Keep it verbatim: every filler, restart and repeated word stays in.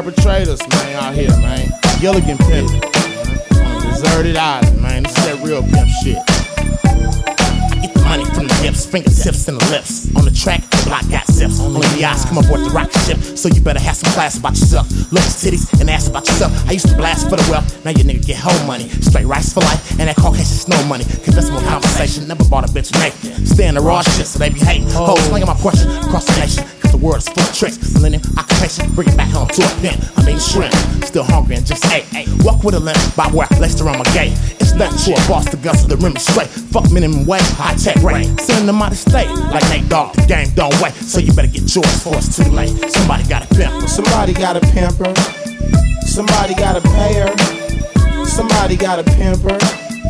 perpetrators, man, out here, man. Gilligan pimpin', on a deserted island, man. This is that real pimp shit. Get the money from the hips, fingertips and the lips. On the track, the block got zips. Only the eyes come aboard the rocket ship, so you better have some class about yourself. Looks, titties, and ask about yourself. I used to blast for the wealth, now your nigga get home money. Straight rice for life, and that Caucasian snow money. Convince more conversation, never bought a bitch naked. Stay in the raw shit, so they be hating. Hoes slinging my question across the nation, cause the world is full of tricks. Millennium occupation, bring it back home to a pimp. I mean shrimp, still hungry and just ate. Walk with a limp, by where I laced around my gate. It's nothing to a boss, the guts of the rim is straight. Fuck minimum wage, high tech rate. Send them out of state, like Nate Dogg, the game don't wait. So you better get yours before it's too late. Somebody gotta pimp her. Somebody gotta pimp her. Somebody gotta pay her. Somebody gotta pimp her.